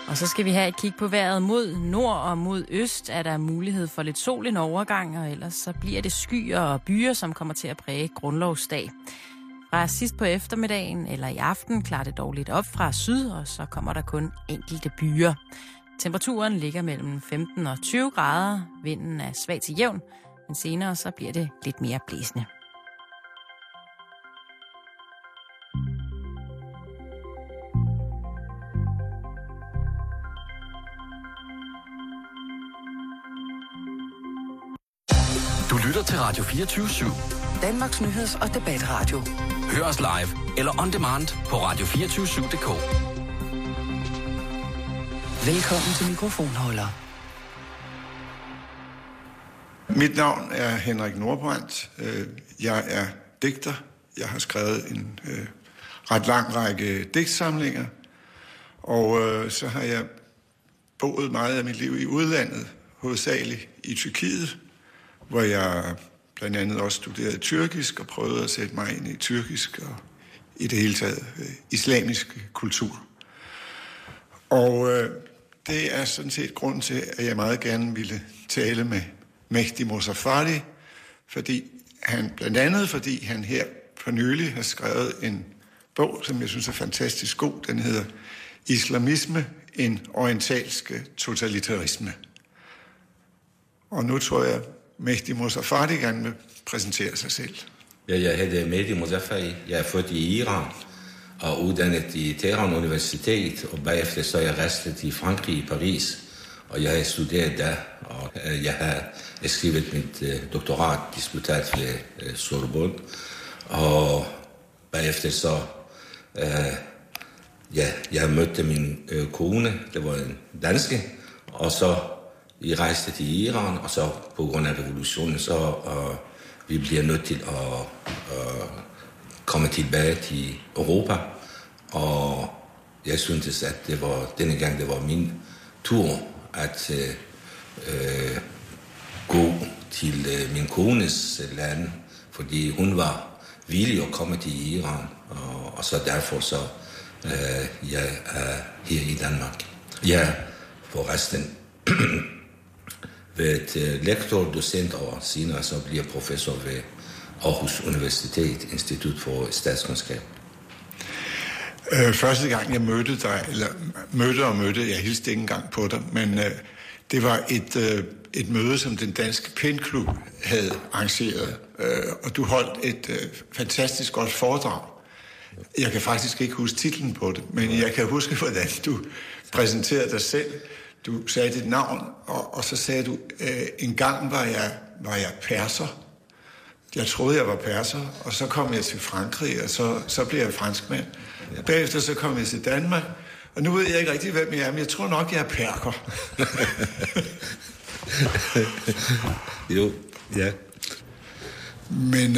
Og så skal vi have et kig på vejret. Mod nord og mod øst er der mulighed for lidt sol en overgang, og ellers så bliver det skyer og byer, som kommer til at præge grundlovsdag. Fra sidst på eftermiddagen eller i aften klarer det dog lidt op fra syd, og så kommer der kun enkelte byer. Temperaturen ligger mellem 15 og 20 grader. Vinden er svag til jævn, men senere så bliver det lidt mere blæsende. Du lytter til Radio 24/7. Danmarks nyheds- og debatradio. Hør os live eller on demand på radio247.dk. Velkommen til mikrofonholder. Mit navn er Henrik Nordbrandt. Jeg er digter. Jeg har skrevet en ret lang række digtsamlinger. Og så har jeg boet meget af mit liv i udlandet, hovedsageligt i Tyrkiet, hvor jeg blandt andet også studerede tyrkisk og prøvede at sætte mig ind i tyrkisk og i det hele taget islamisk kultur. Og det er sådan set grund til, at jeg meget gerne ville tale med Mehdi Mosafari, fordi han her for nylig har skrevet en bog, som jeg synes er fantastisk god. Den hedder Islamisme, en orientalsk totalitarisme. Og nu tror jeg, Mehdi Mosafari gerne vil præsentere sig selv. Ja, jeg hedder Mehdi Mosafari. Jeg er født i Iran og uddannet i Teheran Universitet, og bagefter så er jeg rejst i Frankrig, i Paris, og jeg har studeret der, og jeg har skrevet mit doktorat, disputat ved Sorbonne, og bagefter så, jeg mødte min kone, det var en danske, og så vi rejste til Iran, og så på grund af revolutionen, så vi bliver nødt til at komme tilbage til Europa. Og jeg syntes, at denne gang det var min tur at gå til min kones land, fordi hun var villig at komme til Iran, og så derfor så jeg er her i Danmark. Jeg forresten været lektor, docent, og senere så bliver professor ved Aarhus Universitet, Institut for Statskundskab. Første gang jeg mødte dig, eller mødte, jeg hilste ikke engang på dig, men det var et møde, som den danske penklub havde arrangeret, og du holdt et fantastisk godt foredrag. Jeg kan faktisk ikke huske titlen på det, men jeg kan huske, hvordan du præsenterede dig selv. Du sagde dit navn, og så sagde du, en gang var jeg perser. Jeg troede, jeg var perser, og så kom jeg til Frankrig, og så blev jeg franskmand. Ja. Bagefter så kom jeg til Danmark, og nu ved jeg ikke rigtig, hvem jeg er, men jeg tror nok, jeg er perker. Jo, ja. Men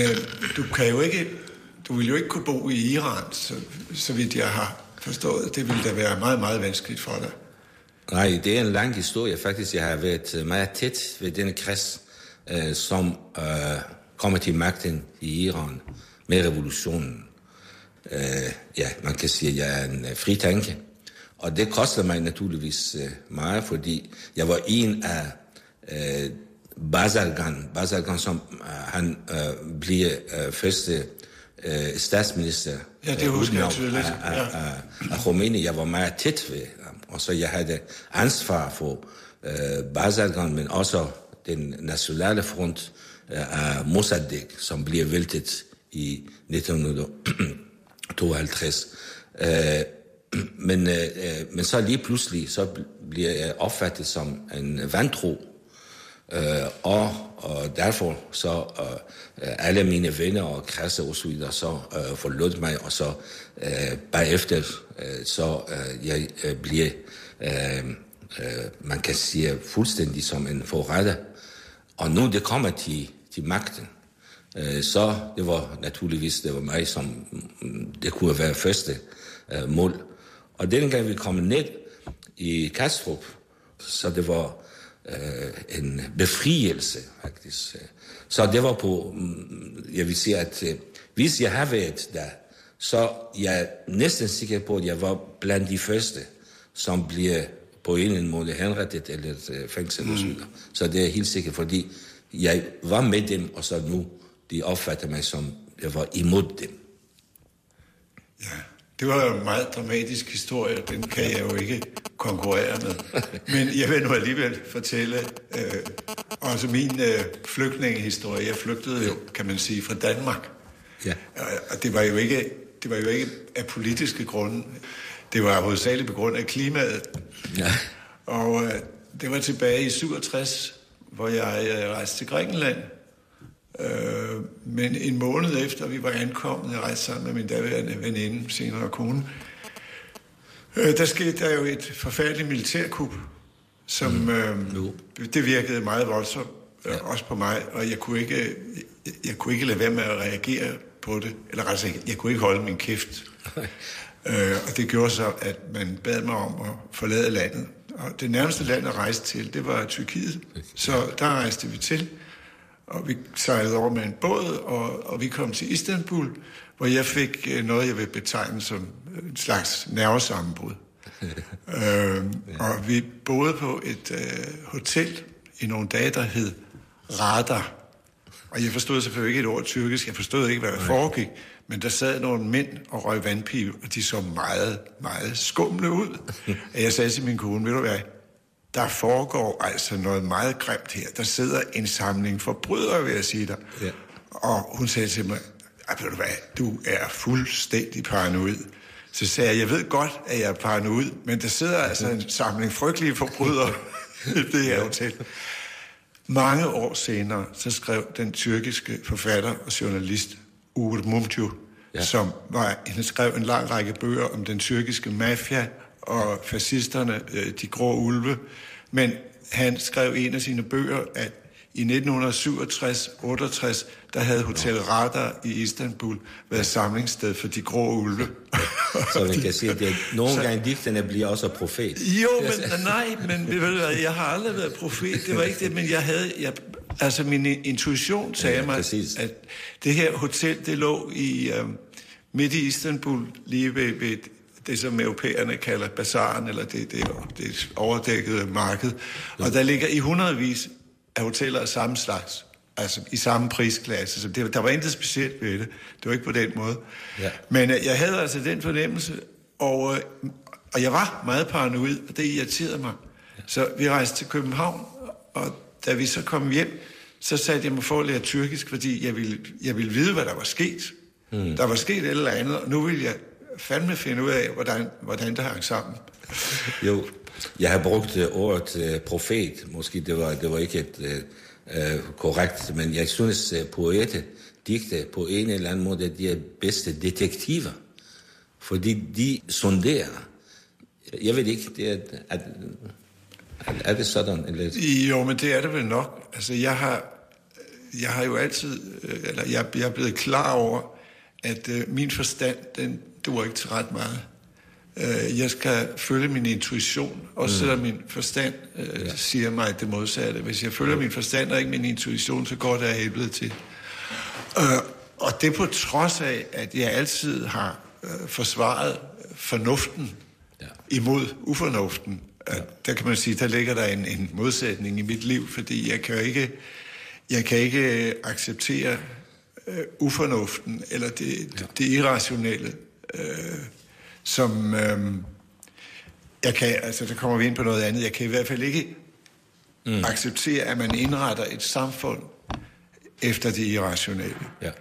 du vil jo ikke kunne bo i Iran, så vidt jeg har forstået. Det ville da være meget, meget vanskeligt for dig. Nej, det er en lang historie. Faktisk, jeg har været meget tæt ved denne kreds, som kommer til magten i Iran med revolutionen. Man kan sige, at jeg er en fritænker. Og det koster mig naturligvis meget, fordi jeg var en af Bazargan, som han bliver første statsminister. Ja, det husker jeg tydeligt. Af Khomeini. Jeg var meget tæt ved ham, og så jeg havde ansvar for Bazargan, men også den nationale front af Mossadegh, som bliver væltet i 1952. Men så lige pludselig, så bliver jeg opfattet som en vantro, og derfor så alle mine venner og kredser og så videre så forlod mig, og så bagefter så jeg bliver man kan sige fuldstændig som en forræder. Og nu det kommer til magten, så det var naturligvis mig, som det kunne være første mål. Og denne gang vi kom ned i Kastrup, så det var en befrielse faktisk. Så det var på, jeg vil sige, at hvis jeg har været der, så jeg er næsten sikker på, at jeg var blandt de første, som bliver på en eller anden måde henrettet eller fængsel og så videre. Så det er helt sikkert, fordi jeg var med dem, og så nu, de opfatter mig som, jeg var imod dem. Ja, det var jo en meget dramatisk historie, den kan jeg jo ikke konkurrere med. Men jeg vil nu alligevel fortælle også min flygtningehistorie. Jeg flygtede jo, kan man sige, fra Danmark. Ja. Og det var jo ikke af politiske grunde. Det var hovedsageligt på grund af klimaet. Ja. Og det var tilbage i 67, hvor jeg rejste til Grækenland. Men en måned efter vi var ankommet, jeg rejste sammen med min daværende veninde, senere kone, der skete der jo et forfærdeligt militærkup, som det virkede meget voldsomt, også på mig, og jeg kunne ikke lade være med at reagere på det, eller altså, jeg kunne ikke holde min kæft. Og det gjorde så, at man bad mig om at forlade landet. Og det nærmeste land at rejse til, det var Tyrkiet. Så der rejste vi til, og vi sejlede over med en båd, og vi kom til Istanbul, hvor jeg fik noget, jeg vil betegne som en slags nervesammenbrud. Og vi boede på et hotel i nogle dage, der hed Radar. Og jeg forstod selvfølgelig ikke et ord tyrkisk, jeg forstod ikke, hvad der foregik, men der sad nogle mænd og røg vandpibe, og de så meget, meget skumle ud. Og jeg sagde til min kone, ved du hvad, der foregår altså noget meget grimt her. Der sidder en samling forbrydere, vil jeg sige dig. Ja. Og hun sagde til mig, ved du hvad, du er fuldstændig paranoid. Så sagde jeg ved godt, at jeg er paranoid, men der sidder altså en samling frygtelige forbrydere i det her hotel. Mange år senere, så skrev den tyrkiske forfatter og journalist Uğur Mumcu, han skrev en lang række bøger om den tyrkiske mafia og fascisterne, de grå ulve. Men han skrev en af sine bøger, at i 1967-68, der havde Hotel Radar i Istanbul været samlingssted for de grå ulve. Så man kan sige, at nogle gange digterne bliver også profet. Jo, men jeg har aldrig været profet. Det var ikke det, men altså min intuition sagde mig, at det her hotel, det lå midt i Istanbul, lige ved det, som europæerne kalder bazaren, eller det overdækkede marked. Og der ligger i hundredvis af hoteller af samme slags, altså i samme prisklasse. Så der var intet specielt ved det. Det var ikke på den måde. Ja. Men jeg havde altså den fornemmelse, og jeg var meget paranoid, og det irriterede mig. Ja. Så vi rejste til København, og da vi så kom hjem, så satte jeg mig for at lære tyrkisk, fordi jeg ville vide, hvad der var sket. Der var sket et eller andet, og nu ville jeg fandme finde ud af, hvordan det hang sammen. Jo, jeg har brugt ordet profet. Måske det var ikke et korrekt, men jeg synes, digte på en eller anden måde, de er bedste detektiver. Fordi de sonderer. Jeg ved ikke, er det sådan? Eller? Jo, men det er det vel nok. Altså, jeg har jo altid, eller jeg er blevet klar over, at min forstand, den duer ikke til ret meget. Jeg skal følge min intuition, også selvom min forstand siger mig det modsatte. Hvis jeg følger min forstand og ikke min intuition, så går det af helvede til. Og det på trods af, at jeg altid har forsvaret fornuften imod ufornuften. Der kan man sige, der ligger der en modsætning i mit liv, fordi jeg kan ikke acceptere ufornuften eller det irrationelle, som jeg kan, altså der kommer vi ind på noget andet, jeg kan i hvert fald ikke acceptere, at man indretter et samfund efter det irrationelle. Ja.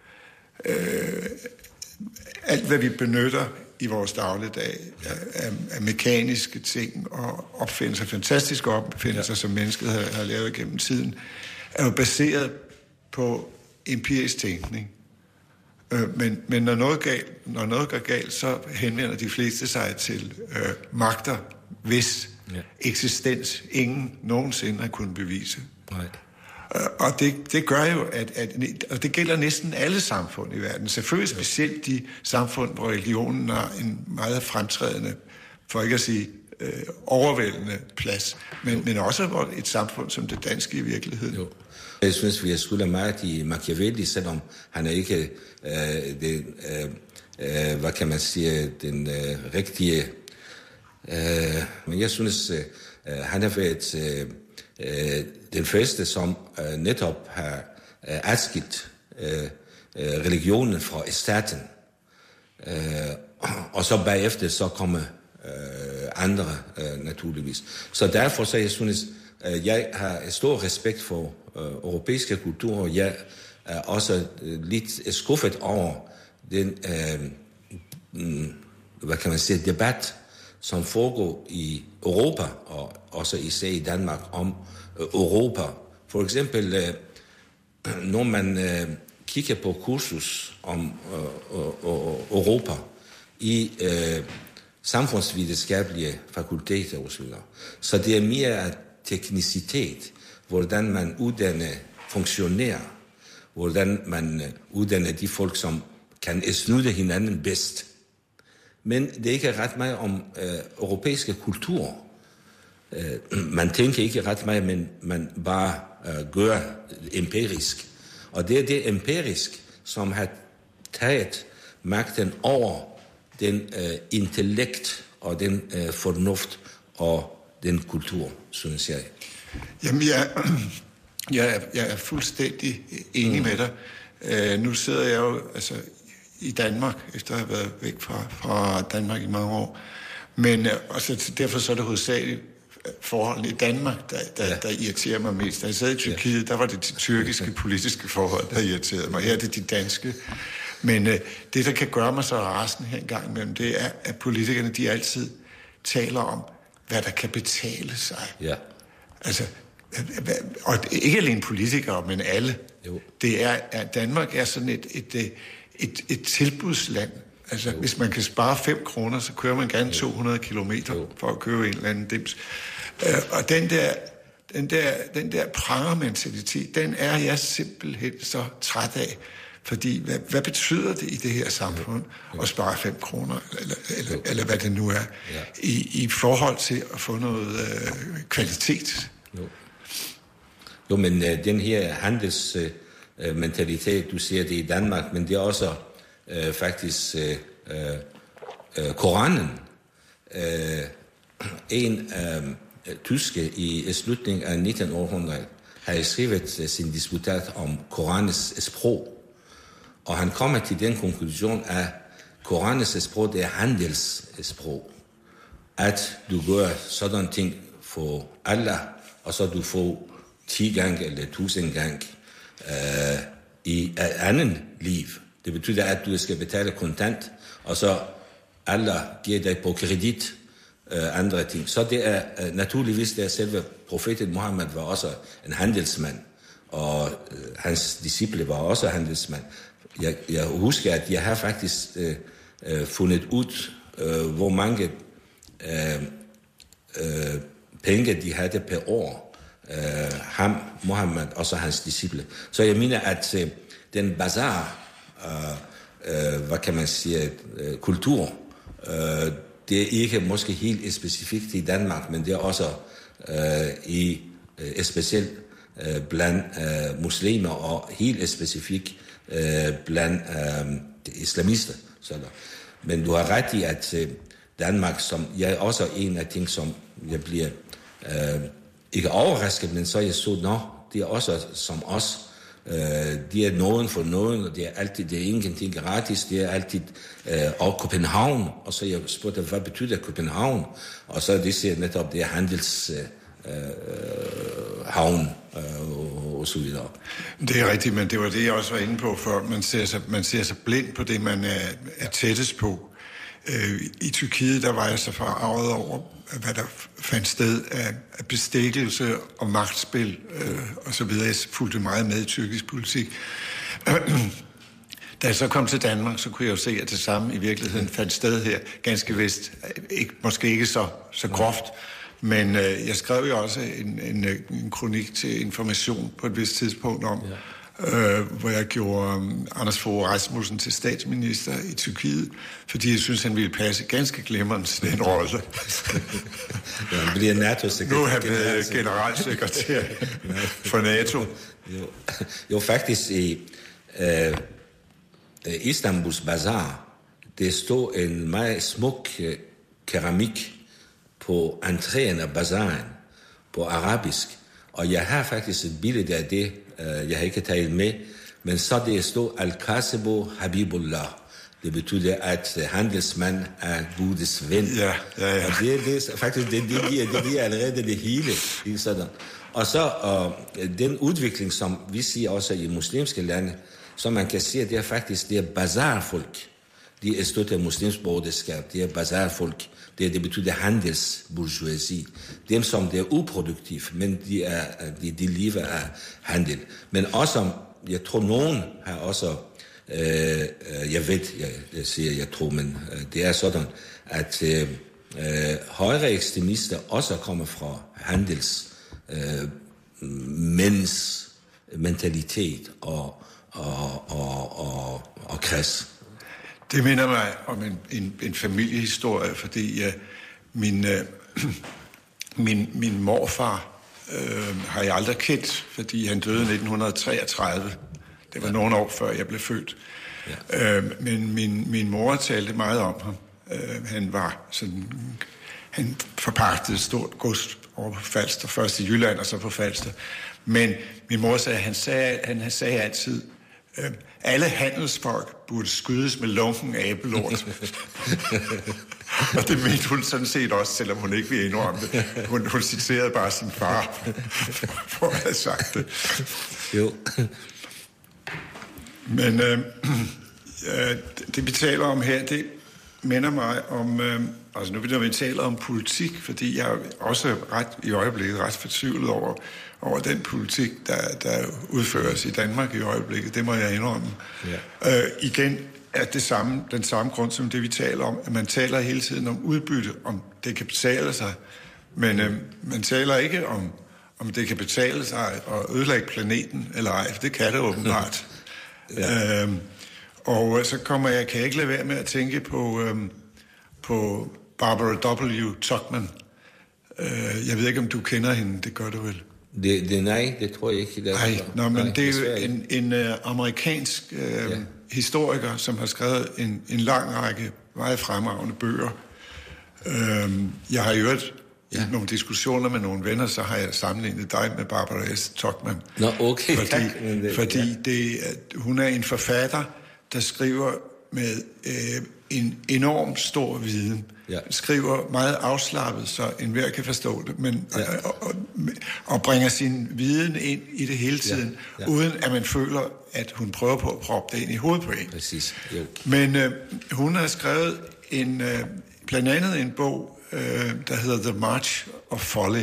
Alt hvad vi benytter i vores dagligdag af mekaniske ting og opfindelser, fantastiske opfindelser, som mennesket har lavet gennem tiden, er jo baseret på empirisk tænkning. Men når noget går galt, så henvender de fleste sig til magter, hvis eksistens ingen nogensinde har kunnet bevise. Nej. Og det gør jo, og det gælder næsten alle samfund i verden. Selvfølgelig specielt de samfund, hvor religionen har en meget fremtrædende, for ikke at sige overvældende plads, men også et samfund som det danske i virkeligheden. Jo. Jeg synes, vi skylder meget i Machiavelli, selvom han er ikke hvad kan man sige, den rigtige Men jeg synes, han har været den første, som netop har adskilt religionen fra staten. Og så bagefter så kommer andre naturligvis. Så derfor så jeg synes, jeg har stor respekt for europæiske kulturer. Jeg er også lidt skuffet over den, hvad kan man sige, debat, som foregår i Europa, og også især i Danmark, om Europa. For eksempel, når man kigger på kursus om Europa i samfundsvidenskabelige fakulteter osv., så det er mere af teknicitet, hvordan man uddanner funktionærer, hvordan man uddanner de folk, som kan snyde hinanden bedst. Men det er ikke ret meget om europæiske kulturer. Man tænker ikke ret meget, men man bare gør empirisk. Og det er det empirisk, som har taget magten over den intellekt og den fornuft og den kultur, synes jeg. Jamen, jeg er fuldstændig enig med dig. Nu sidder jeg jo i Danmark, efter at have været væk fra Danmark i mange år. Men derfor så er det hovedsageligt forholdene i Danmark, der irriterer mig mest. Da jeg sad i Tyrkiet, der var det de tyrkiske politiske forhold, der irriterede mig. Her er det de danske. Men det, der kan gøre mig så rasende her en gang imellem, det er, at politikerne, de altid taler om, hvad der kan betale sig. Ja. Altså, og ikke alene politikere, men alle. Jo. Det er, at Danmark er sådan et tilbudsland. Altså, hvis man kan spare 5 kroner, så kører man gerne 200 kilometer for at købe en eller anden dims. Og den der prangermentalitet, den er jeg simpelthen så træt af. Fordi, hvad betyder det i det her samfund at spare 5 kroner, eller hvad det nu er, i forhold til at få noget kvalitet? Jo, men den her handelsmentalitet, du siger det i Danmark, men det er også faktisk Koranen. En tyske i slutningen af 1900 har skrevet sin disputat om Koranens sprog. Og han kommer til den konklusion, at Koranens sprog, det er handelssprog. At du gør sådan ting for Allah, og så du får 10 gange eller 1000 gange i anden liv. Det betyder, at du skal betale kontant, og så Allah giver dig på kredit andre ting. Så det er naturligvis, det er selve profeten Muhammed var også en handelsmand, og hans disciple var også handelsmand. Jeg husker, at jeg har faktisk fundet ud, hvor mange penge de havde per år, ham, Muhammed, og så hans disciple. Så jeg mener, at den bazar, hvad kan man sige, kultur, det er ikke måske helt specifikt i Danmark, men det er også specielt blandt muslimer, og helt specifikt blandt islamister. Men du har ret i, at Danmark, som jeg er også en af ting, som jeg bliver ikke overrasket, men så jeg så, det er også som os. De er nogen for nogen, og det er altid, det er ingenting gratis, det er altid, og København, og så jeg spurgte, hvad betyder København? Og så det siger netop, det er handelshavn, og så videre. Det er rigtigt, men det var det, jeg også var inde på før. Man ser sig blind på det, man er tættest på. I Tyrkiet, der var jeg så forarvet over, hvad der fandt sted af bestikkelse og magtspil og så videre. Jeg fulgte meget med i tyrkisk politik. Da jeg så kom til Danmark, så kunne jeg jo se, at det samme i virkeligheden fandt sted her. Ganske vist, måske ikke så groft, men jeg skrev jo også en kronik til Information på et vist tidspunkt om, hvor jeg gjorde Anders Fogh Rasmussen til statsminister i Tyrkiet, fordi jeg synes, han ville passe ganske glimrende til den rolle. Han bliver NATO-sekretær. Nu er han blevet generalsekretær for NATO. Jo, faktisk i Istanbuls Bazar, det stod en meget smuk keramik på entréen af bazaren på arabisk. Og jeg har faktisk et billede af det, jeg har ikke taget med, men så det stod Al-Kasibu Habibullah. Det betyder, at handelsmand er Guds ven. Ja. Og det faktisk, det giver allerede det hele. Sådan. Og så den udvikling, som vi siger også i muslimske lande, så man kan sige, at det er faktisk det er bazarfolk. De er støttet muslimsk broderskab, det er bazarfolk. Det betyder handelsbourgeoisie. Dem, som det er uproduktivt, men de lever af handel. Men også, jeg tror, nogen har også, jeg tror, men det er sådan, at højre ekstremister også kommer fra mænds mentalitet og kreds. Det minder mig om en familiehistorie, fordi min morfar har jeg aldrig kendt, fordi han døde i 1933. Det var nogle år før jeg blev født. Ja. Men min mor talte meget om ham. Han forpagtede et stort gods over på Falster, først i Jylland og så på Falster. Men min mor sagde, han sagde altid, alle handelsfolk burde skydes med lunken abelort. Og det mente hun sådan set også, selvom hun ikke ville indrømme det. Hun citerede bare sin far for at have sagt det. Jo. Men det vi taler om her, det minder mig om, altså nu når vi taler om politik, fordi jeg er også i øjeblikket ret fortvivlet over den politik, der udføres i Danmark i øjeblikket. Det må jeg indrømme. Ja. Igen er den samme grund som det, vi taler om, at man taler hele tiden om udbytte, om det kan betale sig, men man taler ikke om det kan betale sig at ødelægge planeten, eller ej, for det kan det åbenbart. Ja. Og så kan jeg ikke lade være med at tænke på Barbara W. Tuchman. Jeg ved ikke, om du kender hende, det gør du vel? Nej, det tror jeg ikke. Men det er jo en amerikansk historiker, som har skrevet en lang række meget fremragende bøger. Jeg har jo nogle diskussioner med nogle venner, så har jeg sammenlignet dig med Barbara S. Tuchman. Nå, okay. Fordi hun er en forfatter, der skriver med en enorm stor viden. Ja. Skriver meget afslappet, så enhver kan forstå det, men og bringer sin viden ind i det hele tiden, uden at man føler, at hun prøver på at proppe det ind i hovedet på en. Præcis. Jo. Men hun har skrevet blandt andet en bog, der hedder The March of Folly,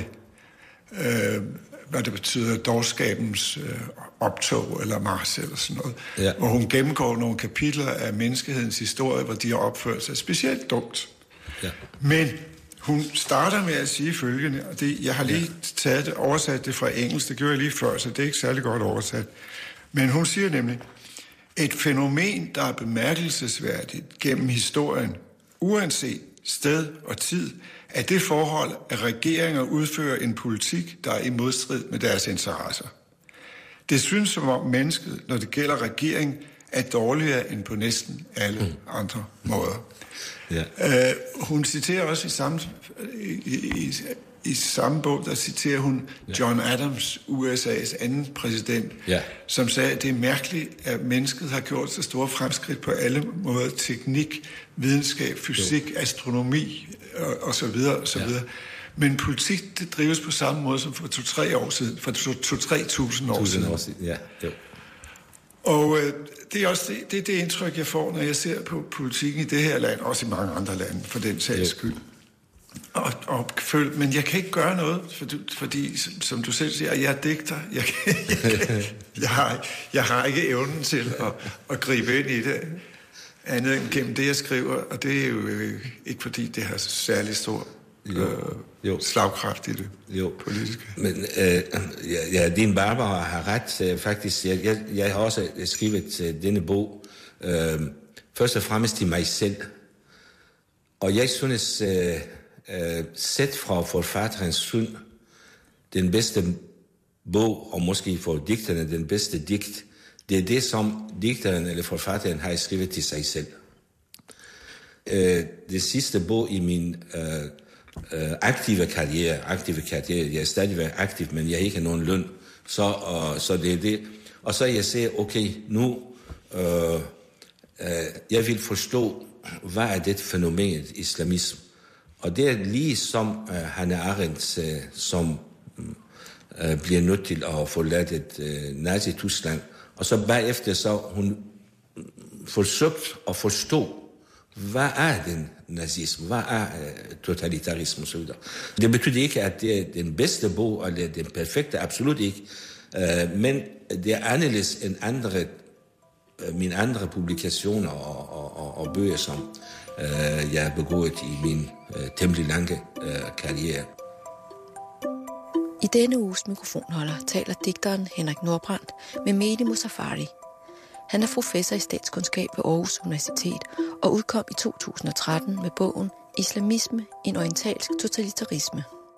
hvad det betyder, dårskabens optog eller march eller sådan noget, hvor hun gennemgår nogle kapitler af menneskehedens historie, hvor de har opført sig specielt dumt. Ja. Men hun starter med at sige følgende, og jeg har lige oversat det fra engelsk, det gjorde jeg lige før, så det er ikke særlig godt oversat. Men hun siger nemlig, et fænomen, der er bemærkelsesværdigt gennem historien, uanset sted og tid, er det forhold, at regeringer udfører en politik, der er i modstrid med deres interesser. Det synes som om mennesket, når det gælder regering, er dårligere end på næsten alle andre måder. Ja. Hun citerer også i samme bog, der citerer hun John Adams, USA's anden præsident, som sagde, at det er mærkeligt, at mennesket har gjort så store fremskridt på alle måder, teknik, videnskab, fysik, astronomi og så videre, og så videre. Men politik, det drives på samme måde som for 2-3 år siden, for 2-3.000 år siden. Ja, jo. Og det er også det indtryk, jeg får, når jeg ser på politikken i det her land, også i mange andre lande, for den sags skyld. Men jeg kan ikke gøre noget, fordi som du selv siger, jeg er digter. Jeg har ikke evnen til at gribe ind i det, andet end gennem det, jeg skriver, og det er jo ikke fordi, det har særlig stor slagkraft i det politiske. Men din Barbara har ret, faktisk. Jeg har også skrevet denne bog, først og fremmest til mig selv. Og jeg synes, set fra forfatterens syn, den bedste bog, og måske for digterne den bedste digt, det er det, som digteren eller forfatteren har skrevet til sig selv. Det sidste bog i min aktive karriere. Jeg er stadigvæk aktiv, men jeg har ikke nogen løn. Så det er det. Og så jeg siger, okay, nu jeg vil forstå, hvad er det fænomen islamisme. Og det er ligesom Hannah Arendt, som bliver nødt til at forlade Nazi-Tyskland. Og så bagefter så hun forsøgt at forstå, hvad er den nazisme, hvad er totalitarisme osv. Det betyder ikke, at det er den bedste bog, eller den perfekte, absolut ikke. Men det er anderledes end mine andre publikationer og bøger, som jeg har begået i min temmelig lange karriere. I denne uges mikrofonholder taler digteren Henrik Nordbrandt med Mehdi Mosafari. Han er professor i statskundskab ved Aarhus Universitet og udkom i 2013 med bogen Islamisme, en orientalsk totalitarisme.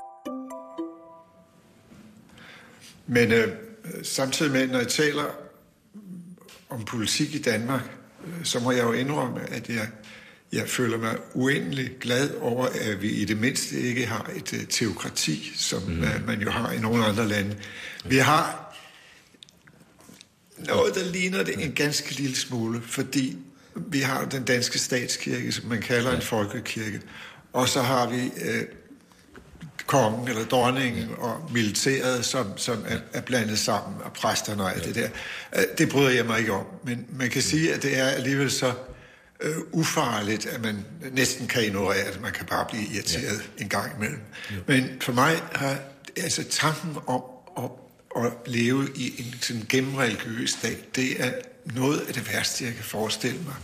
Men samtidig med, når jeg taler om politik i Danmark, så må jeg jo indrømme, at jeg føler mig uendelig glad over, at vi i det mindste ikke har et teokrati, som man jo har i nogle andre lande. Vi har noget, der ligner det en ganske lille smule, fordi vi har den danske statskirke, som man kalder en folkekirke, og så har vi kongen eller dronningen og militæret, som er blandet sammen, og præsterne og alt det der. Det bryder jeg mig ikke om, men man kan sige, at det er alligevel så ufarligt, at man næsten kan ignorere det. Man kan bare blive irriteret en gang imellem. Men for mig har altså tanken om at leve i en sådan gennemreligiøs stat, det er noget af det værste, jeg kan forestille mig.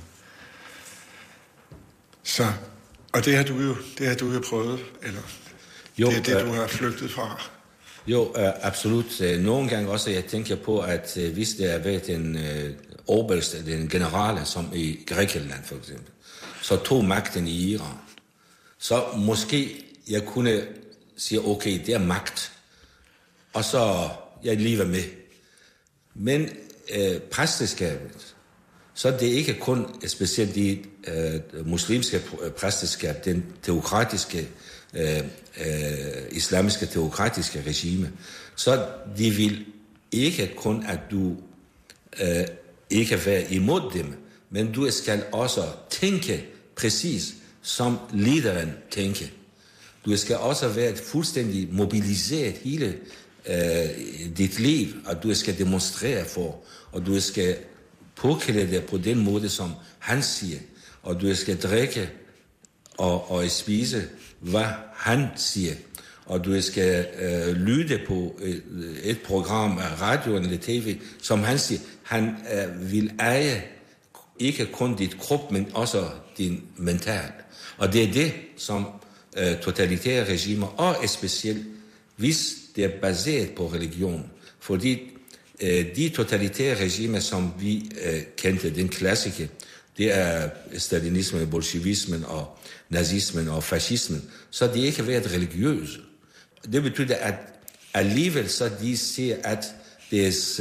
Så, og det har du jo prøvet, eller jo, det er det, du har flygtet fra. Jo, absolut. Nogle gange også, jeg tænker på, at hvis det har været en oberst, den generale, som i Grækenland for eksempel, så tog magten i Iran, så måske jeg kunne sige, okay, det er magt, og så jeg lever med. Men præsteskabet, så det er ikke kun specielt de muslimske præsteskab, den teokratiske, islamiske teokratiske regime, så de vil ikke kun, at du ikke være imod dem, men du skal også tænke præcis som lederen tænker. Du skal også være fuldstændig mobiliseret hele dit liv, og du skal demonstrere for, og du skal påkalde det på den måde, som han siger, og du skal drikke og spise, hvad han siger, og du skal lytte på et program af radioen eller tv, som han siger. Han vil eje ikke kun dit krop, men også din mental. Og det er det, som totalitære regimer, og specielt hvis det er baseret på religion, fordi de totalitære regimer, som vi kendte, den klassiske, det er stalinismen, bolsjevismen og nazismen og fascismen, så de ikke været religiøse. Det betyder, at alligevel så de siger, at deres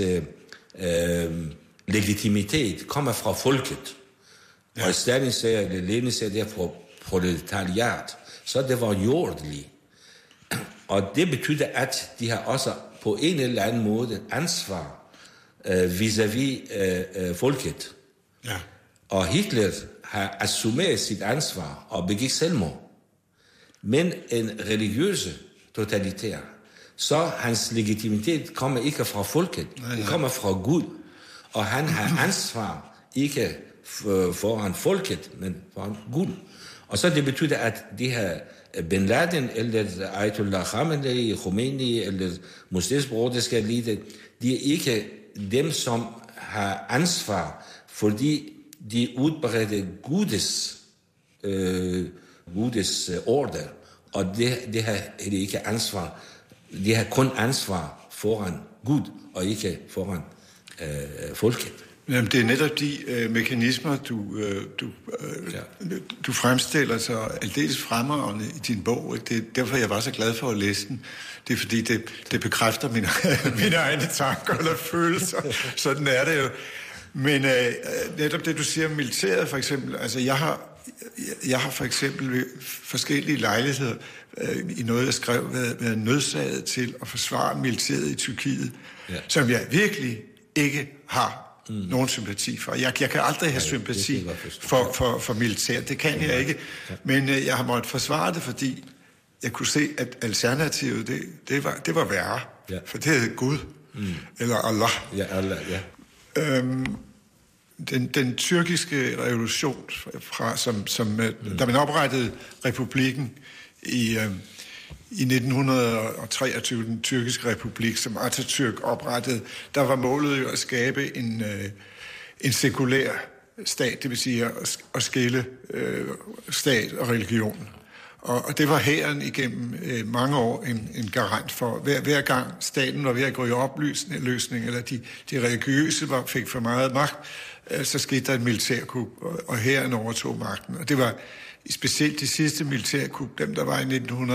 legitimitet kommer fra folket. Ja. Og Stalin siger, eller Lenin siger, det er fra proletariat. Så det var jordeligt. Og det betyder, at de har også på en eller anden måde ansvar vis-à-vis folket. Ja. Og Hitler har assumeret sit ansvar og begik selvmord. Men en religiøse totalitær, så hans legitimitet kommer ikke fra folket, den kommer fra Gud. Og han har ansvar ikke foran folket, men foran Gud. Og så det betyder, at de her Bin Laden, eller Ayatollah Khamenei, Khomeini, eller Moslems Broderskab, de er ikke dem, som har ansvar, fordi de udbredte Gudes ordre, og det har de ikke ansvar. De har kun ansvar foran Gud, og ikke foran folket. Jamen, det er netop de mekanismer, du fremstiller så aldeles fremragende i din bog. Det er derfor, jeg var så glad for at læse den. Det er fordi, det bekræfter mine egne tanker eller følelser. Sådan er det jo. Men netop det, du siger om militæret for eksempel, altså jeg har jeg har for eksempel ved forskellige lejligheder i noget, jeg skrev, været nødsaget til at forsvare militæret i Tyrkiet, som jeg virkelig ikke har nogen sympati for. Jeg kan aldrig have sympati for militæret. Det kan jeg ikke. Men jeg har måttet forsvare det, fordi jeg kunne se, at alternativet, det var værre. Ja. For det hed Gud. Eller Allah. Ja, Allah, ja. Den tyrkiske revolution, da man oprettede republikken i 1923, den tyrkiske republik, som Atatürk oprettede, der var målet jo at skabe en sekulær stat, det vil sige at skille stat og religion. Og det var hæren igennem mange år en garant for. Hver gang staten var ved at gå i opløsning, eller de religiøse fik for meget magt, så skete der et militærkup, og hæren overtog magten. Og det var specielt de sidste militærkup, dem der var i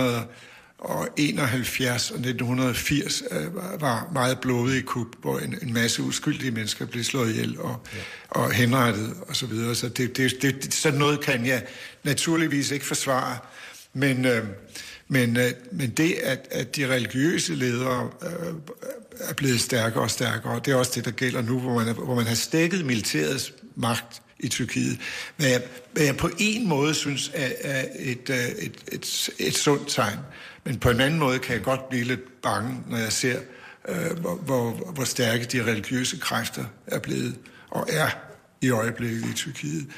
1971 og 1980, var meget blodige kup, hvor en masse uskyldige mennesker blev slået ihjel og henrettet og så videre. Så sådan noget kan jeg naturligvis ikke forsvare. Men det, at de religiøse ledere er blevet stærkere og stærkere, det er også det, der gælder nu, hvor man har stækket militærets magt i Tyrkiet. Hvad jeg på en måde synes er et sundt tegn. Men på en anden måde kan jeg godt blive lidt bange, når jeg ser, hvor stærke de religiøse kræfter er blevet og er i øjeblikket i Tyrkiet.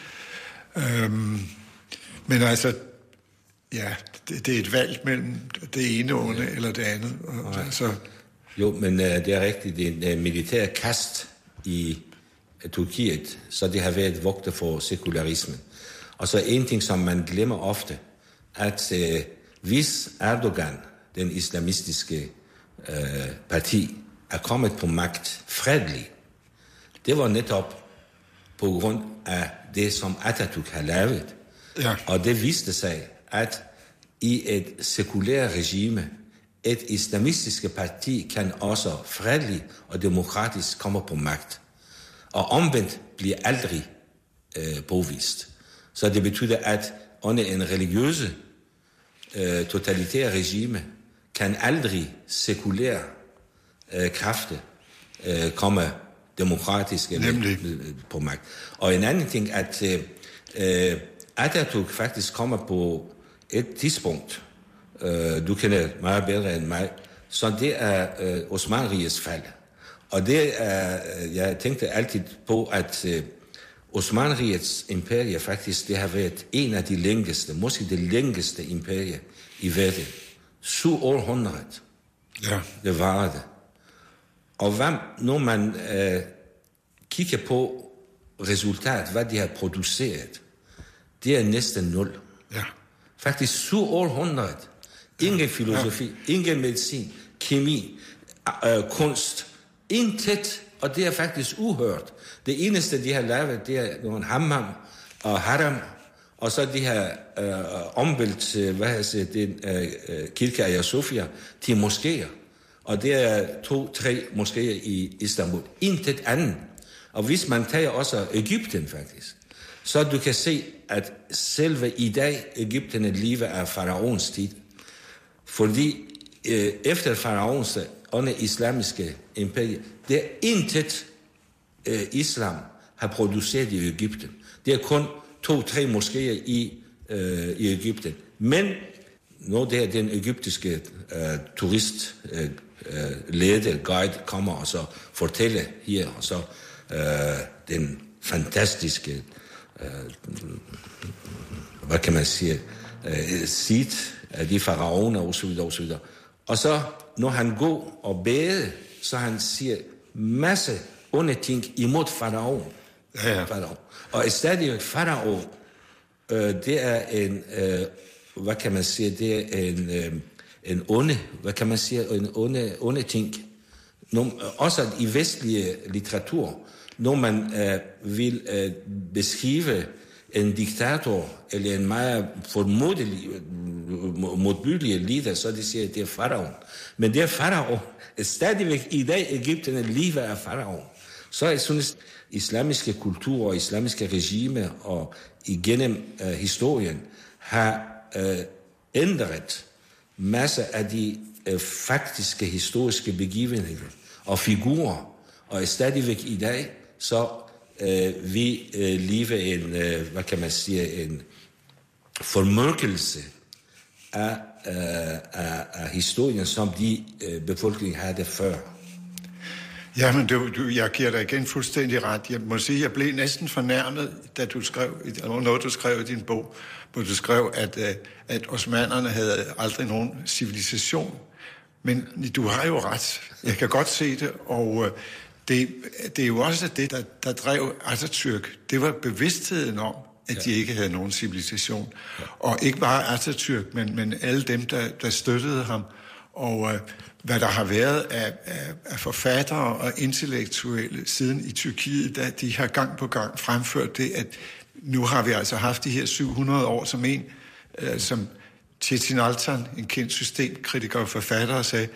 Men altså, ja, det er et valg mellem det ene onde eller det andet. Så. Jo, men det er rigtigt. Det er en militær kast i Tyrkiet, så det har været vogter for sekularismen. Og så en ting, som man glemmer ofte, at hvis Erdogan, den islamistiske parti, er kommet på magt fredeligt, det var netop på grund af det, som Atatürk har lavet. Ja. Og det viste sig, at i et sekulært regime, et islamistiske parti kan også fredeligt og demokratisk komme på magt. Og omvendt bliver aldrig påvist. Så det betyder, at under en religiøse totalitær regime kan aldrig sekulære kræfter komme demokratisk på magt. Og en anden ting, at Atatürk faktisk kommer på et tidspunkt, du kender meget bedre end mig, så det er Osmanrigets fald. Og det er, jeg tænkte altid på, at Osmanrigets imperie faktisk, det har været en af de længeste, måske det længeste imperie i verden. 7 århundrede. Ja. Det var det. Og når man kigger på resultat, hvad de har produceret, det er næsten 0. Ja. Faktisk 7 århundrede. Ingen filosofi, ingen medicin, kemi, kunst, intet, og det er faktisk uhørt. Det eneste, de har lavet, det er nogle hammam og haram, og så de har omvælt, den kirke af Sofia til moskéer. Og det er 2-3 moskéer i Istanbul. Intet andet. Og hvis man tager også Egypten faktisk, så du kan se, at selve i dag, Egypten lever af faraons tid. Fordi efter faraons under islamiske imperier, det er intet islam har produceret i Egypten. Det er kun 2-3 moskéer i Egypten. Men når det er den egyptiske turistleder, guide kommer og så fortæller her, og så den fantastiske, hvad kan man sige, sit af de faraoner og så videre og så videre. Og så, når han går og beder, så han siger masse onde ting imod faraon. Ja. Faraon. Og stadig farao, det er en, hvad kan man sige, det er en onde, hvad kan man sige, en onde ting. Også i vestlige litteratur, når man vil beskrive en diktator eller en meget formodelig, modbydelig leder, så de siger, at det er faraon. Men det er faraon. Stadigvæk i dag Egypten lever af faraon. Så jeg synes, islamiske kulturer og islamiske regimer og igennem historien har ændret masser af de faktiske historiske begivenheder og figurer, og stadigvæk i dag, så vi lever en, hvad kan man sige, en formørkelse af historien, som de befolkninger havde før. Ja, men jeg giver dig igen fuldstændig ret. Jeg må sige, jeg blev næsten fornærmet, da du skrev noget, du skrev i din bog, hvor du skrev, at osmannerne havde aldrig nogen civilisation. Men du har jo ret. Jeg kan godt se det, og det er jo også det, der drev Atatürk. Det var bevidstheden om, at de ikke havde nogen civilisation. Og ikke bare Atatürk, men alle dem, der støttede ham. Og hvad der har været af forfattere og intellektuelle siden i Tyrkiet, da de har gang på gang fremført det, at nu har vi altså haft de her 700 år som Çetin Altan, en kendt systemkritiker og forfatter, sagde,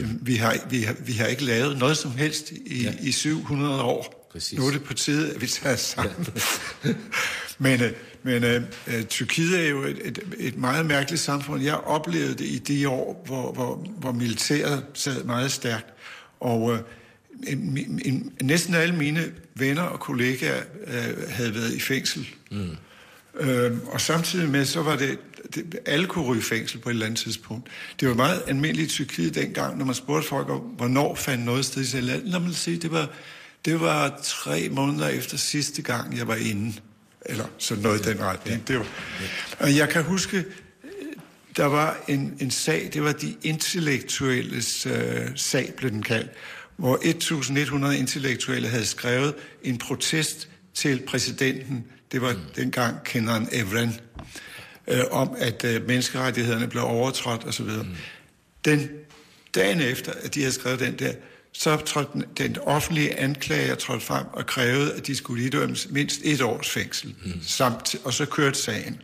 vi har ikke lavet noget som helst i 700 år. Præcis. Nu er det på tide, at vi tager sammen. Ja. Men Tyrkiet er jo et meget mærkeligt samfund. Jeg oplevede det i de år, hvor militæret sad meget stærkt. Og næsten alle mine venner og kollegaer havde været i fængsel. Og samtidig med, så var det alle kunne ryge i fængsel på et eller andet tidspunkt. Det var meget almindeligt i Tyrkiet dengang, når man spurgte folk om, hvornår fandt noget sted. Så lad mig sige, det var 3 måneder efter sidste gang, jeg var inde. Eller sådan noget i den retning. Ja. Og jeg kan huske, der var en sag, det var de intellektuelles sag, blev den kaldt, hvor 1100 intellektuelle havde skrevet en protest til præsidenten, det var dengang Kenan Evren, om at menneskerettighederne blev overtrådt osv. Den dagen efter, at de havde skrevet den der, så trådte den offentlige anklager trådte frem og krævede, at de skulle idømmes mindst 1 års fængsel. Og så kørte sagen.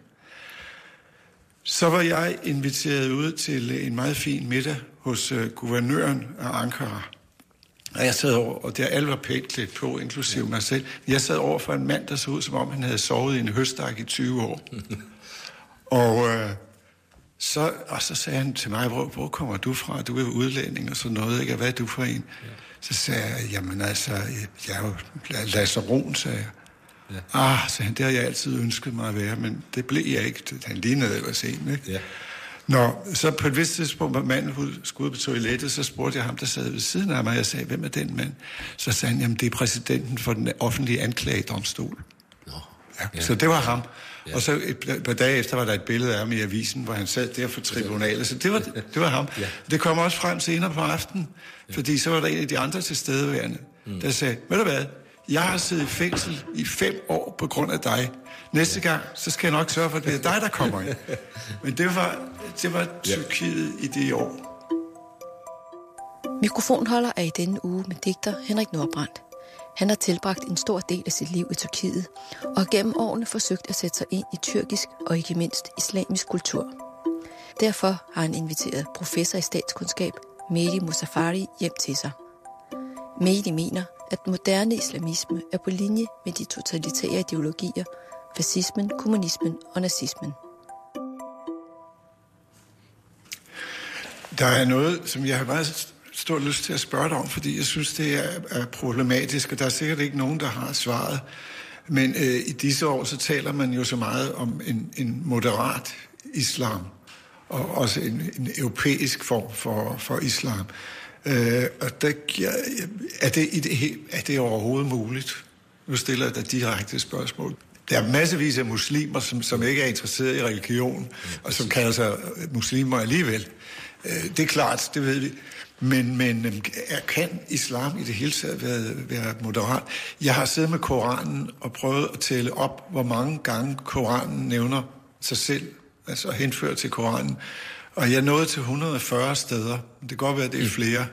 Så var jeg inviteret ud til en meget fin middag hos guvernøren af Ankara. Og jeg sad over, og der alle var pænt klædt på, inklusive mig selv. Jeg sad over for en mand, der så ud, som om han havde sovet i en høstak i 20 år. Så sagde han til mig, hvor kommer du fra? Du er udlænding og sådan noget, ikke? Hvad er du for en? Ja. Så sagde jeg, jamen altså, jeg er jo Lazaron, sagde jeg. Ja. Sagde han, det har jeg altid ønsket mig at være, men det blev jeg ikke. Han lignede ellers en, ikke? Ja. Så på et vist tidspunkt, hvor manden skulle ud på toilettet, så spurgte jeg ham, der sad ved siden af mig, og jeg sagde, hvem er den mand? Så sagde han, jamen det er præsidenten for den offentlige anklagedomstol. Ja. Så det var ham. Ja. Og så et par dage efter var der et billede af ham i avisen, hvor han sad der for tribunalet. Så det var ham. Ja. Det kom også frem senere på aftenen, fordi så var der en af de andre tilstedeværende, der sagde, ved du hvad, jeg har siddet i fængsel i 5 år på grund af dig. Næste gang, så skal jeg nok sørge for, at det er dig, der kommer ind. Men det var Tyrkiet i de år. Mikrofonholder er i denne uge med digter Henrik Nordbrandt. Han har tilbragt en stor del af sit liv i Tyrkiet, og har gennem årene forsøgt at sætte sig ind i tyrkisk og ikke mindst islamisk kultur. Derfor har han inviteret professor i statskundskab Mehdi Mosafari hjem til sig. Mehdi mener, at moderne islamisme er på linje med de totalitære ideologier, fascismen, kommunismen og nazismen. Der er noget, som jeg har meget stor lyst til at spørge dig om, fordi jeg synes, det er problematisk, og der er sikkert ikke nogen, der har svaret. Men i disse år, så taler man jo så meget om en moderat islam, og også en europæisk form for islam. Og der, er det overhovedet muligt? Nu stiller jeg dig direkte spørgsmål. Der er massevis af muslimer, som ikke er interesseret i religion, og som kalder sig muslimer alligevel. Det er klart, det ved vi. Men kan islam i det hele taget være moderat? Jeg har siddet med Koranen og prøvet at tælle op, hvor mange gange Koranen nævner sig selv, altså henført til Koranen. Og jeg nåede til 140 steder. Det kan godt være, at det er flere.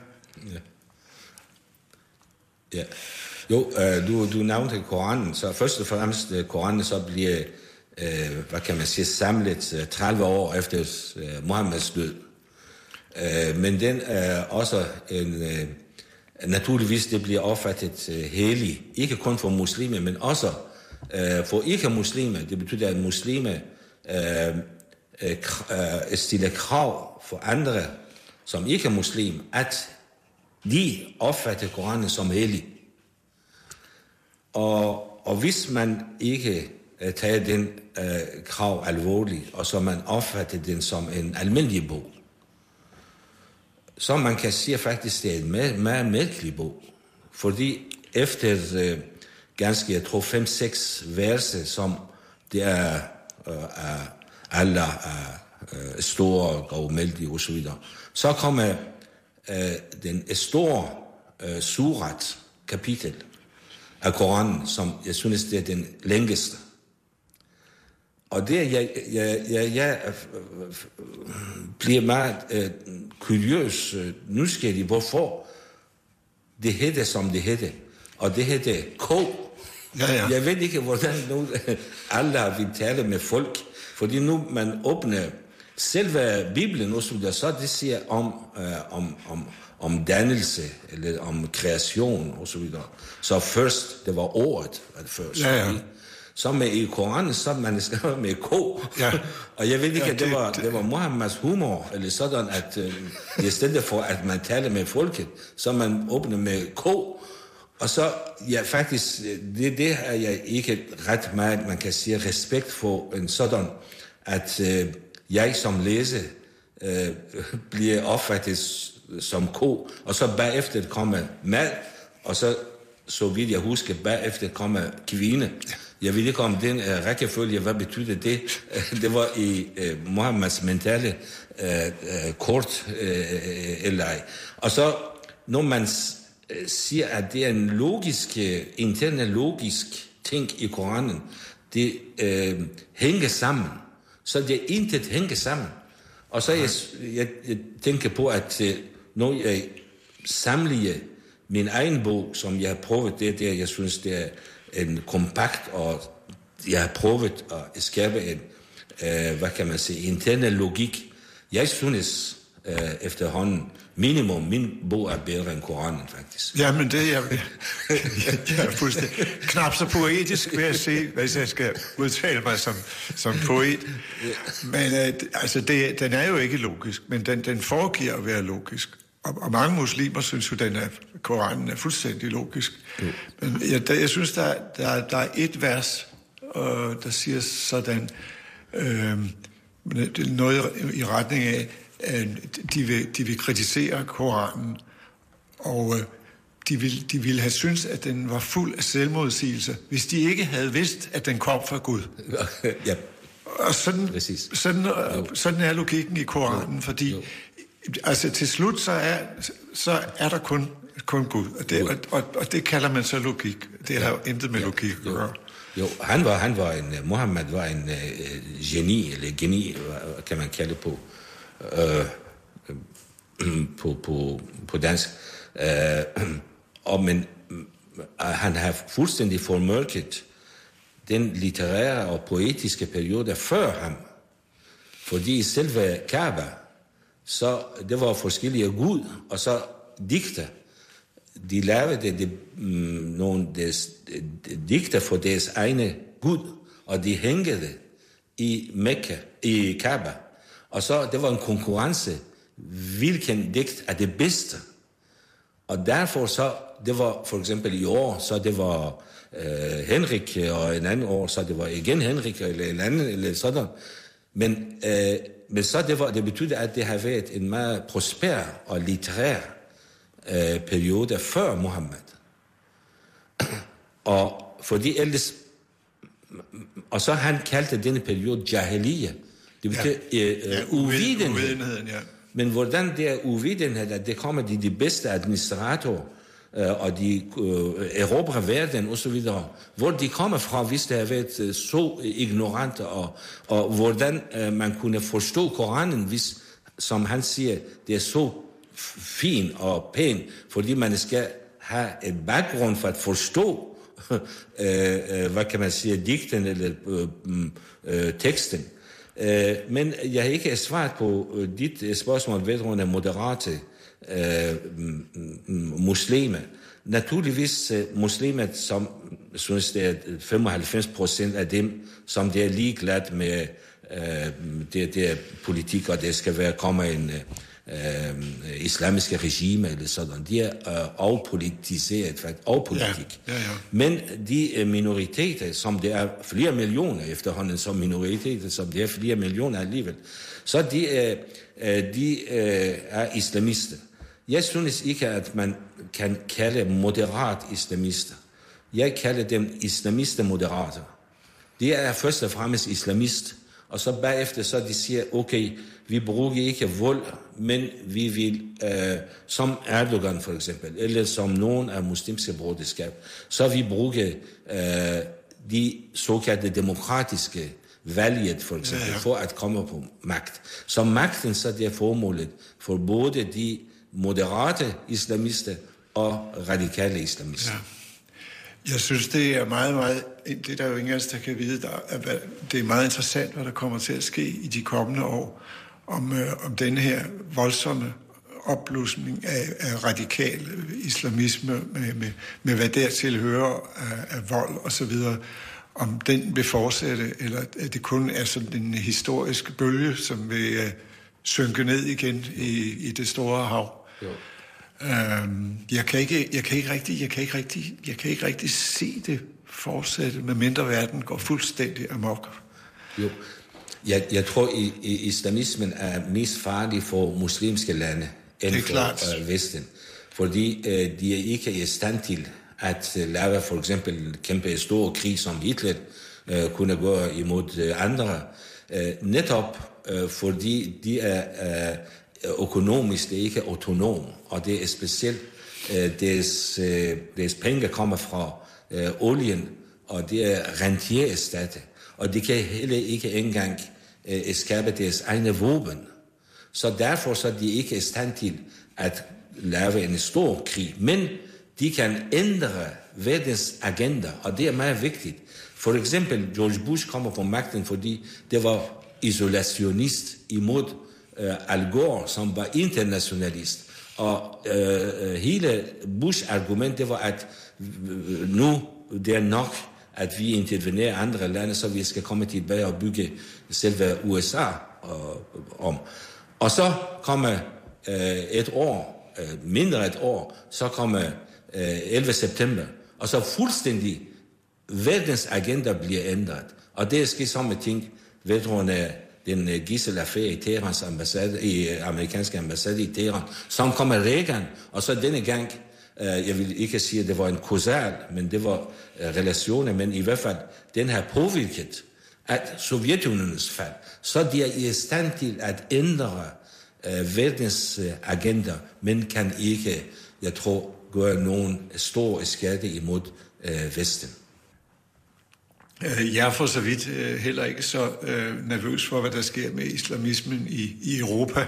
Ja. Jo, du nævnte Koranen, så først og fremmest Koranen så bliver, hvad kan man sige, samlet 30 år efter Muhammeds død. Men den er også naturligvis det bliver opfattet helligt, ikke kun for muslimer, men også for ikke-muslimer. Det betyder, at muslimer stiller krav for andre, som ikke er muslim, at de opfatter Koranen som hellig. Og hvis man ikke tager den krav alvorligt, og så man opfatter den som en almindelig bog, så man kan sige faktisk, det er en meget mærkelig bog. Fordi efter ganske, jeg tror, 5-6 verser, som det er Allah er store, gavmældige og så videre, så kommer den store surat kapitel af Koranen, som jeg synes, det er den længeste. Og det jeg bliver meget kuriøs, nysgerrig, hvorfor det hedder, som det hedder. Og det hedder K. Ja. Jeg ved ikke, hvordan nu Allah vil tale med folk, fordi nu man åbner selve Bibelen, så det siger om dannelse, eller om kreation, og så videre. Så først, det var ordet, først. Ja. Så med i Koranen, så man skrevet med K. Ja. Og jeg ved ikke, at det var Muhammeds humor, eller sådan, at i stedet for, at man taler med folket, så man åbner med K. Og så, ja, faktisk, det har jeg ikke ret meget, man kan sige, respekt for en sådan, at jeg som læser bliver opfattet som K, og så bagefter kommer mad, og så vidt jeg husker, bagefter kommer kvinde. Jeg ved ikke om den rækkefølge, hvad betyder det? Det var i Muhammeds mentale kort eller ej. Og så, når man siger, at det er en logisk, interne logisk ting i Koranen, det hænger sammen. Så det intet hænger sammen. Og så jeg tænker på, at når jeg samler min egen bog, som jeg har prøvet, det jeg synes, det er en kompakt, og jeg har prøvet at skabe en, hvad kan man sige, interne logik. Jeg synes efterhånden, minimum, min bog er bedre end Koranen, faktisk. Jamen, det er jeg er fuldstændig knap så poetisk, vil jeg sige, hvis jeg skal udtale mig som poet. Men altså, den er jo ikke logisk, men den foregiver at være logisk. Og mange muslimer synes jo, at Koranen er fuldstændig logisk. Men jeg synes, der er et vers, der siger sådan, noget i retning af, de vil kritisere Koranen, og de ville have syntes, at den var fuld af selvmodsigelse, hvis de ikke havde vidst, at den kom fra Gud. Ja. Og sådan er logikken i Koranen, fordi altså til slut så er der kun Gud, og det kalder man så logik. Det har jo intet med logik at gøre. Jo, Muhammed var en geni, eller geni, kan man kalde på dansk. Men han har fuldstændig formørket den litterære og poetiske periode før ham. Fordi i selve Kaaba, så det var forskellige gud, og så digter. De lavede nogle digter for deres egne gud, og de hængede i Mekka, i Kaaba. Og så, det var en konkurrence, hvilken digt er det bedste. Og derfor så, det var for eksempel i år, så det var Henrik, og en anden år, så det var igen Henrik, eller en anden, eller sådan. Men så det betyder, at det har været en meget prosper og litterær periode før Muhammed. Og fordi ellers, og så han kaldte denne periode jahiliya. Det betyder uvidenheden. Ja. Men hvordan det er uvidenhed, at det kommer de bedste administratorer, og de erobrer verden og så videre. Hvor de kommer fra, hvis det har været så ignorante, og hvordan man kunne forstå Koranen, hvis, som han siger, det er så fin og pæn, fordi man skal have et baggrund for at forstå, hvad kan man sige, digten eller teksten. Men jeg har ikke svaret på dit spørgsmål vedrørende moderate muslimer. Naturligvis muslimer, som synes, det er 95% af dem, som det er ligeglad med det er politik, og det skal komme en islamiske regime eller sådan. De er afpolitiseret, afpolitik. Ja. Men de minoriteter, som det er flere millioner efterhånden, som minoriteter, som det er flere millioner alligevel, så de er islamister. Jeg synes ikke, at man kan kalde moderat islamister. Jeg kalder dem islamister moderater. De er først og fremmest islamist, og så bagefter så de siger, okay, vi bruger ikke vold, men vi vil, som Erdogan for eksempel, eller som nogen af muslimske broderskab, så vi bruger de såkaldte demokratiske valget for eksempel, for at komme på magt. Så magten så det er formålet for både de moderate islamister og radikale islamister. Ja. Jeg synes, det er meget, det er der jo ingen af os, der kan vide, det er meget interessant, hvad der kommer til at ske i de kommende år, om denne her voldsomme opblusning af radikal islamisme, med hvad dertil hører af vold og så videre, om den vil fortsætte, eller at det kun er sådan en historisk bølge, som vil synke ned igen i det store hav. Jo. Jeg kan ikke rigtig se det fortsætte, medmindre verden går fuldstændig amok. Jo. Jeg tror, islamismen er mest farlig for muslimske lande end for Vesten, fordi de er ikke i stand til at lave for eksempel kæmpe store krig, som Hitler kunne gå imod andre, netop fordi de er økonomisk det er ikke autonom, og det er specielt deres penge kommer fra olien, og det er rentierstat, og de kan heller ikke engang skabe deres egne våben. Så derfor så er de ikke i stand til at lave en stor krig, men de kan ændre verdens agenda, og det er meget vigtigt. For eksempel George Bush kommer på magten, fordi det var isolationist imod Al Gore, som var internationalist. Og hele Bush-argument, det var, at nu det er nok, at vi intervenerer andre lande, så vi skal komme tilbage og bygge selve USA om. Og så kommer et år, mindre et år, så kommer 11. september, og så fuldstændig verdens agenda bliver ændret. Og det er sket samme ting vedrørende den gidselaffære i Teherans ambassade, i amerikanske ambassade i Teheran, som kommer Reagan, og så denne gang, jeg vil ikke sige, at det var en kausal, men det var relationer, men i hvert fald, den har påvirket, at Sovjetunionens fald, så de er i stand til at ændre verdens agenda, men kan ikke, jeg tror, gøre nogen stor skade imod Vesten. Jeg er for så vidt heller ikke så nervøs for, hvad der sker med islamismen i Europa.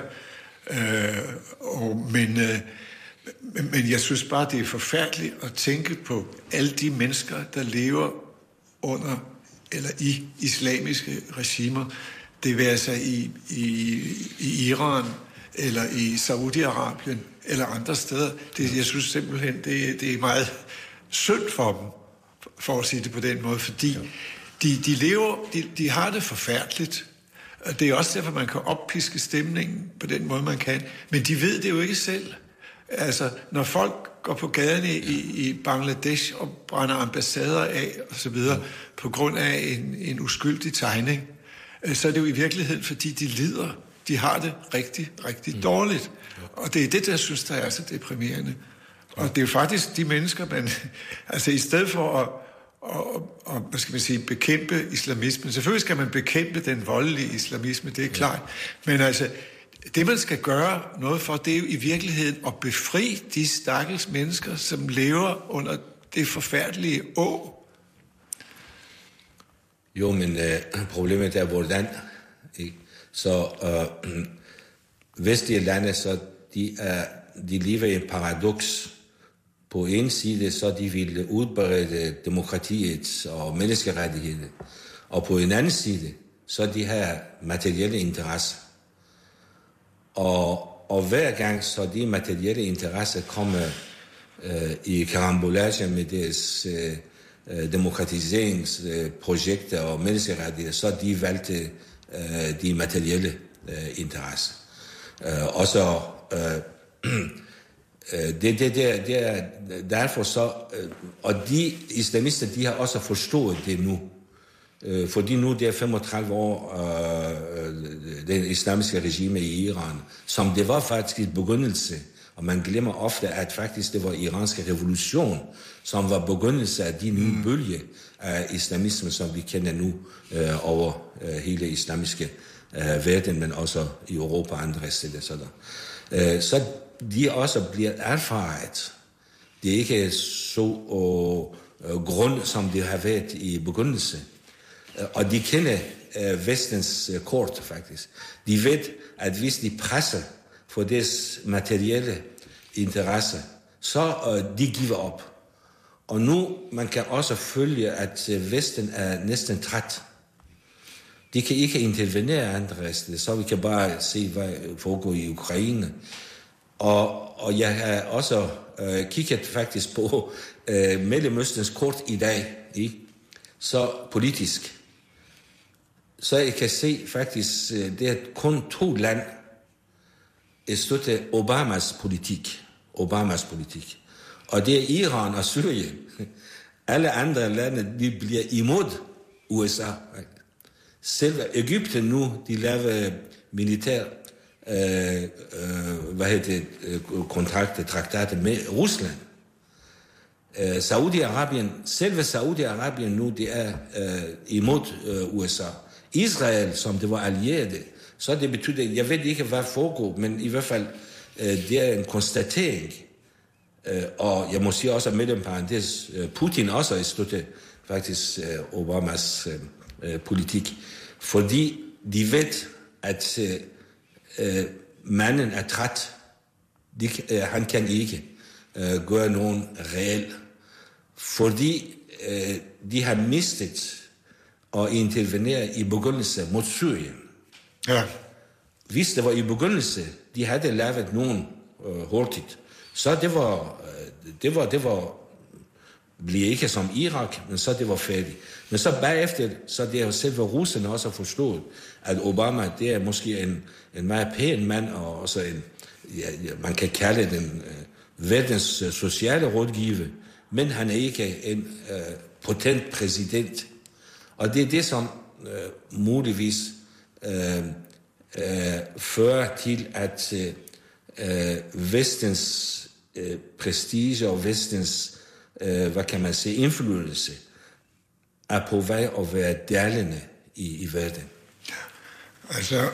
Men jeg synes bare, det er forfærdeligt at tænke på alle de mennesker, der lever under eller i islamiske regimer. Det vil altså i Iran eller i Saudi-Arabien eller andre steder. Jeg synes simpelthen, det er meget synd for dem, for at sige det på den måde, fordi de har det forfærdeligt. Det er også derfor, man kan oppiske stemningen på den måde, man kan. Men de ved det jo ikke selv. Altså, når folk går på gaderne i Bangladesh og brænder ambassader af og så videre, på grund af en uskyldig tegning, så er det jo i virkeligheden, fordi de lider. De har det rigtig, rigtig dårligt. Og det er det, der synes, der er så deprimerende. Og det er jo faktisk de mennesker, man... Altså, i stedet for at hvad skal man sige, bekæmpe islamismen. Selvfølgelig skal man bekæmpe den voldelige islamisme, det er klart. Men altså, det man skal gøre noget for, det er jo i virkeligheden at befri de stakkels mennesker, som lever under det forfærdelige å. Jo, men problemet er hvordan. Ikke? Så vestlige lande, så de lever i en paradoks. På en side, så de vil udbrede demokratiet og menneskerettigheder. Og på en anden side, så de har materielle interesser. Og Og hver gang så de materielle interesser kommer i karambolage med deres demokratiseringsprojekter og menneskerettigheder, så de valgte de materielle interesser. Og så det er derfor så, og de islamister, de har også forstået det nu. Fordi nu det er 35 år det islamiske regime i Iran, som det var faktisk i begyndelse, og man glemmer ofte, at faktisk det var iranske revolution, som var begyndelse af de nye bølge af islamisme, som vi kender nu over hele islamiske verden, men også i Europa og andre steder. Så de også bliver erfaret. Det er ikke så grund, som det har været i begyndelse. Og de kender vestens kort, faktisk. De ved, at hvis de presser for deres materielle interesse, så de giver op. Og nu, man kan også følge, at Vesten er næsten træt. De kan ikke intervenere andre steder, så vi kan bare se, hvad foregår i Ukraine. Og jeg har også kigget faktisk på Mellemøstens kort i dag, så politisk. Så jeg kan se faktisk, det er kun 2 lande, der støtter Obamas politik. Og det er Iran og Syrien. Alle andre lande, de bliver imod USA. Selv Egypten nu, de laver militær traktater med Rusland. Selve Saudi-Arabien nu, det er imod USA. Israel, som det var allierede, så det betyder, jeg ved ikke, hvad foregår, men i hvert fald, det er en konstatering. Og jeg må sige også, at mellem parentes, Putin også støtter faktisk Obamas politik, fordi de ved, at manden er træt. Han kan ikke gøre nogen reel, fordi de har mistet og intervenere i begyndelse mod Syrien. Ja. Hvis det var i begyndelse, de havde lavet nogen hurtigt, så det var bliver ikke som Irak, men så det var færdigt. Men så bagefter, så det er jo selve russerne også forstået, at Obama, det er måske en meget pæn mand, og også man kan kalde den verdens sociale rådgiver, men han er ikke en potent præsident. Og det er det, som muligvis fører til, at vestens prestige og vestens, indflydelse er på vej at være dalende i verden. Altså,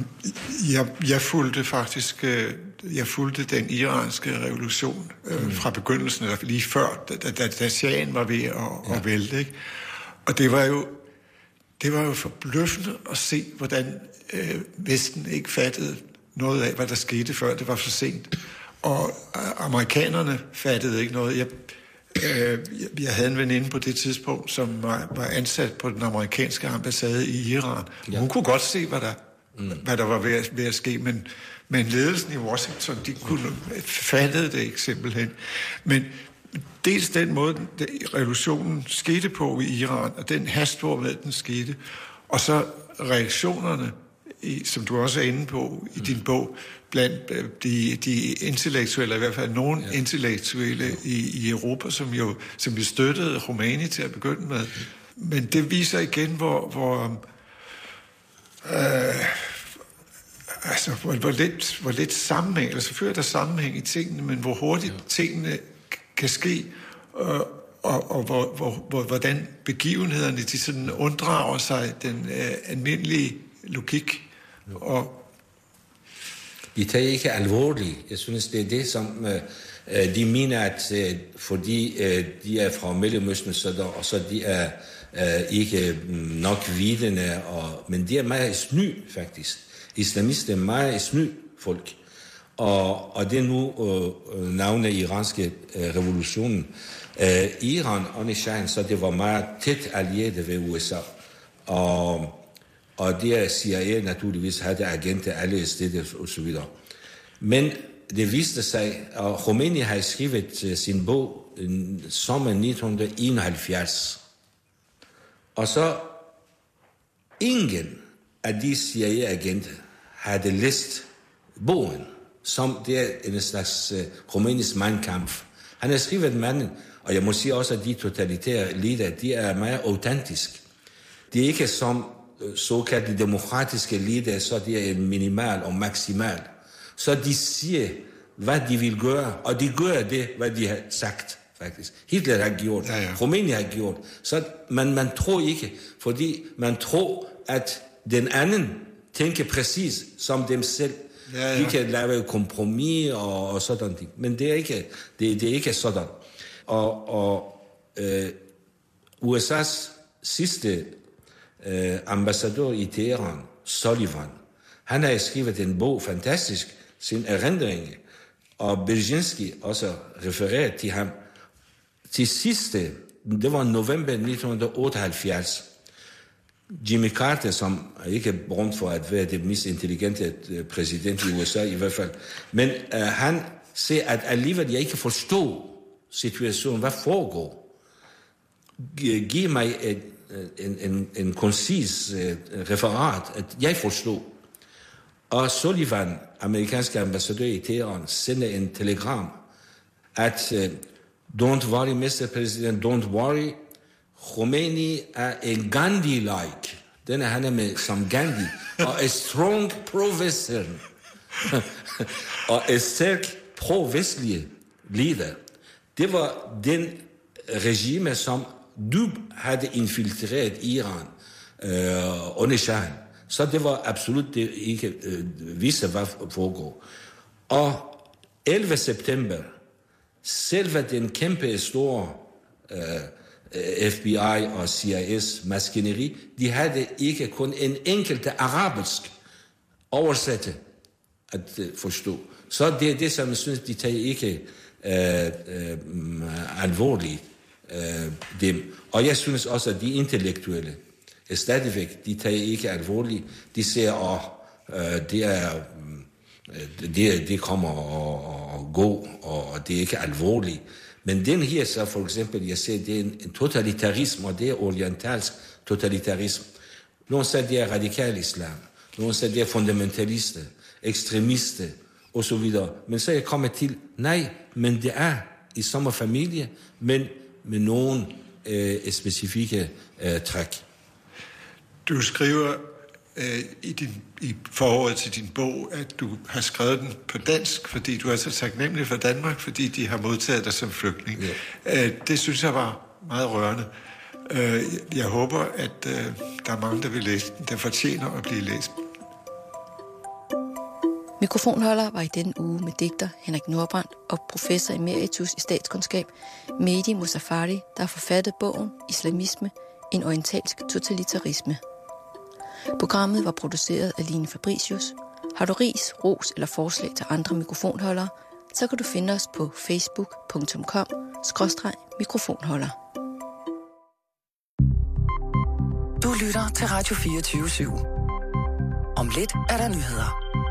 jeg fulgte den iranske revolution fra begyndelsen, eller lige før, da shahen var ved at vælte, ikke? Og det var jo forbløffende at se, hvordan Vesten ikke fattede noget af, hvad der skete, før det var for sent. Og amerikanerne fattede ikke noget. Jeg havde en veninde på det tidspunkt, som var ansat på den amerikanske ambassade i Iran. Ja. Hun kunne godt se, hvad der var ved at ske, men ledelsen i Washington, de fattede det ikke simpelthen. Men dels den måde, revolutionen skete på i Iran, og den hast, hvormed den skete, og så reaktionerne, som du også er inde på i din bog, blandt de intellektuelle, i hvert fald nogle intellektuelle i Europa, som jo støttede Khomeini til at begynde med. Men det viser igen, hvor lidt sammenhæng, eller selvfølgelig er der sammenhæng i tingene, men hvor hurtigt tingene kan ske, og hvordan begivenhederne de sådan unddrager sig den almindelige logik. Og de tager ikke alvorligt. Jeg synes, det er det, som de mener, at fordi de er fra Mellemøsten, og så de er ikke nok vidende, men de er meget sny, faktisk. Islamister er meget sny folk. Og det er nu navnet iranske revolutionen. Iran og Nishan, så det var meget tæt allieret ved USA. Og det er CIA naturligvis havde agenter alle steder og så videre. Men det viste sig, at Khomeini havde skrevet sin bog sommer 1971. Og så ingen af de CIA-agenter havde læst bogen, som det er en slags Khomeinis Mein Kampf. Han har skrevet manden, og jeg må sige også, at de totalitære ledere, de er meget autentiske. Det er ikke som såkaldte demokratiske ledere, så det er en minimal og maksimal. Så de siger, hvad de vil gøre, og de gør det, hvad de har sagt, faktisk. Hitler har gjort, Khomeini har gjort. Så man tror ikke, fordi man tror, at den anden tænker præcis som dem selv. De kan lave kompromis og sådan ting. Men det er ikke sådan. Og USA's sidste ambassadør i Teheran, Sullivan, han har skrevet en bog, fantastisk, sin erindring, og Brzezinski også refereret til ham. Til sidste, det var november 1978, Jimmy Carter, som er ikke berømt for at være det mest intelligente præsident i USA i hvert fald, men han siger, at alligevel jeg ikke forstår situationen, hvad foregår. Giv mig en koncis referat, at jeg forstår. Og Sullivan, amerikanske ambassadør i Teheran, sender en telegram, at don't worry, Mr. President, don't worry, Khomeini er en Gandhi-like. Den er han med som Gandhi. Og en strong pro-western. Og en stærk pro-vestlige leder. Det var den regime, som dybt havde infiltreret Iran under Shahen. Så det var absolut det ikke vise, hvad foregår. Og 11. september, selve den kæmpe store FBI og CIA's maskineri, de havde ikke kun en enkelt arabisk oversætte at forstå. Så det er det, som jeg synes, de tager ikke alvorligt dem. Og jeg synes også, at de intellektuelle stadigvæk, de tager ikke alvorligt. De siger, det kommer og gå, og det er ikke alvorligt. Men den her så for eksempel, jeg siger, det er en totalitarisme, og det er orientalsk totalitarisme. Nogle siger, det er radikal islam. Nogle siger, det er fundamentalister, ekstremister, og så videre. Men så er jeg kommet til, nej, men det er i samme familie, men med nogle specifikke træk. Du skriver i forordet til din bog, at du har skrevet den på dansk, fordi du er så taknemmelig for Danmark, fordi de har modtaget dig som flygtning. Ja. Det synes jeg var meget rørende. Jeg håber, at der er mange, der vil læse den. Den fortjener at blive læst. Mikrofonholder var i denne uge med digter Henrik Nordbrandt og professor emeritus i statskundskab Mehdi Mosafari, der har forfattet bogen Islamisme, en orientalsk totalitarisme. Programmet var produceret af Line Fabricius. Har du ris, ros eller forslag til andre mikrofonholdere, så kan du finde os på facebook.com/mikrofonholder. Du lytter til Radio 24/7. Om lidt er der nyheder.